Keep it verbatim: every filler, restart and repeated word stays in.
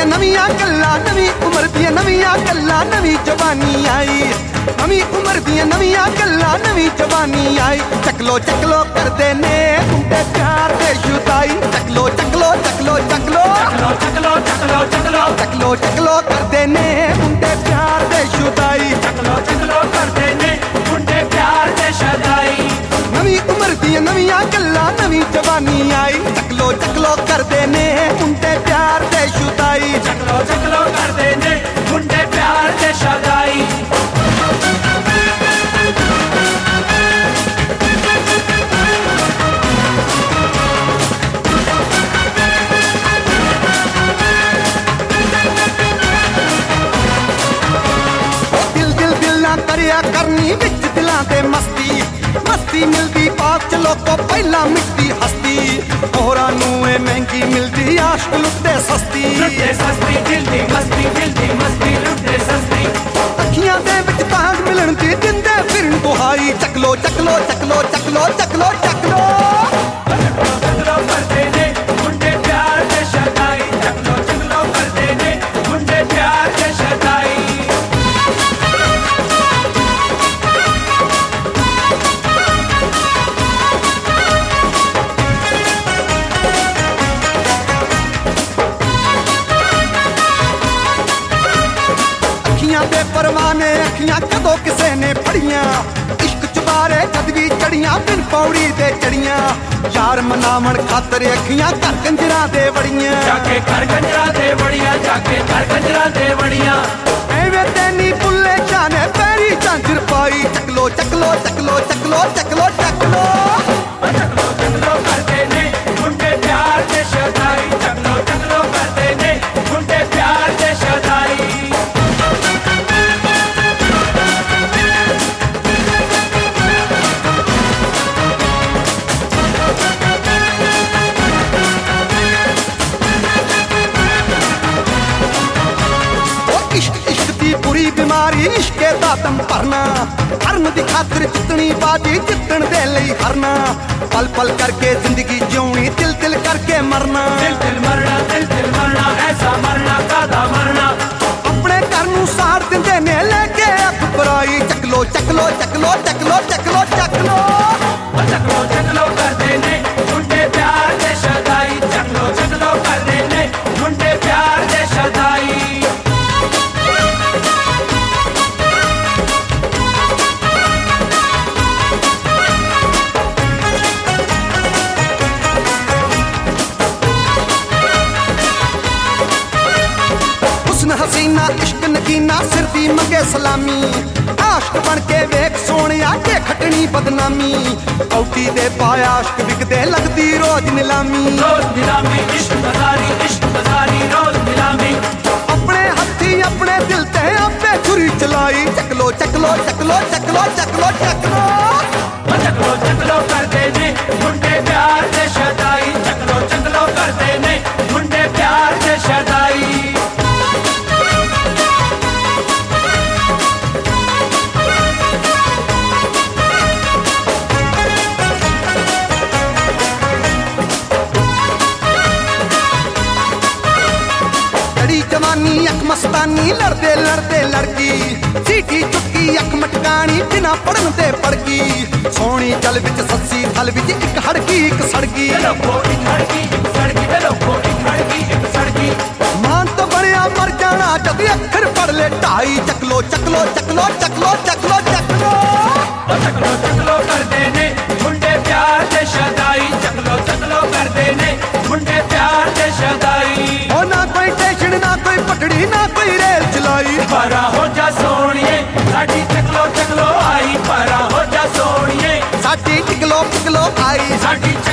नवीं गल्लां नवीं उम्र दियां नवीं गल्लां नवीं जवानी आई नवीं उम्र दियां नवीं गल्लां नवीं जवानी आई चकलो चकलो करदे ने मुंडे प्यार दे जुदाई चकलो चकलो चकलो चकलो चकलो चकलो चकलो चकलो चकलो करदे ने मुंडे प्यार दे जुदाई चकलो चकलो करदे ने मुंडे प्यार दे जुदाई नवीं उम्र दियां नवीं गल्लां नवीं जवानी आई चकलो चकलो करदे ने मुंडे प्यार दे जुदाई चकलो चकलो करदे ने मुंडे प्यार दे जुदाई करिया करनी विच दिलां दे मस्ती मस्ती मिलदी पाक च लोको पहला मिटदी हस्ती होरां नूं ए महंगी मिलदी आशिक लुटे सस्ती लुटे सस्ती दिलदी मस्ती दिलदी मस्ती लुटे सस्ती अखियां दे विच तांग मिलन दी दिंदे फिरन दुहाई चकलो चकलो चकलो चकलो चकलो चकलो चकलो चकलो करदे ने मुंडे प्यार दे जुदाई चकलो चकलो करदे ने मुंडे प्यार दे जुदाई दे परवाने अखियां कदों किसे ने फड़ियां इश्क चुबारे जद भी चढ़ियां बिन पौड़ी दे चढ़ियां यार मनावण खातर अखियां घर कंजरा दे वड़ियां जाके घर कंजरा दे वड़ियां जाके घर कंजरा दे वड़ियां एवे तेनी बुल्ले जाने पैरी झांझर पाई चकलो चकलो चकलो चकलो चकलो चकलो चकलो चकलो करदे ने मुंडे प्यार दे जुदाई चकलो चकलो करदे ने मुंडे प्यार दे जुदाई बुरी बीमारी इश्के दा दम भरना हरन दी खातिर जितनी बाजी जितन दे लई हरना पल पल करके जिंदगी जिउनी दिल दिल करके मरना दिल दिल मरना दिल दिल मरना ऐसा मरना कादा मरना अपने घर नूं साड़ दिंदे ने लेके अख पराई चकलो चकलो चकलो चकलो चकलो चकलो चकलो चकलो करदे ने मुंडे प्यार दे जुदाई चकलो चकलो करदे ने मुंडे प्यार दे जुदाई हसीना इश्क नगीना सिर दी मंगे सलामी आशिक बन के वेख सोनिया के खटनी बदनामी औटी दे पाया आशिक विकदे लगदी रोज नीलामी रोज नीलामी इश्क बाजारी इश्क बाजारी रोज नीलामी अपने हथी अपने दिल ते आपे छुरी चलाई चकलो चकलो चकलो चकलो चकलो चकलो चकलो चकलो करदे ने मुंडे प्यार दे जुदाई चकलो चकलो करदे ने मुंडे प्यार दे जुदाई जवानी अख मस्तानी लड़दे लड़दे लड़की सीटी चुकी अख मटकानी बिना पढ़न दे पड़की सोनी जल विच सस्सी थल विच एक हड़की एक सड़की मान तो बनिया मर जाना जद अखर पढ़ ले ढाई चकलो चकलो चकलो चकलो चकलो चकलो चकलो चकलो करदे ने मुंडे प्यार दे जुदाई चकलो चकलो करदे ने मुंडे प्यार दे जुदाई ओ ना कोई टेंशन ना कोई पटड़ी ना कोई रेल चलाई परा हो जा सोनिए साडी चकलो चकलो आई परा हो जा सोनिए साडी टिकलो टिकलो आई साडी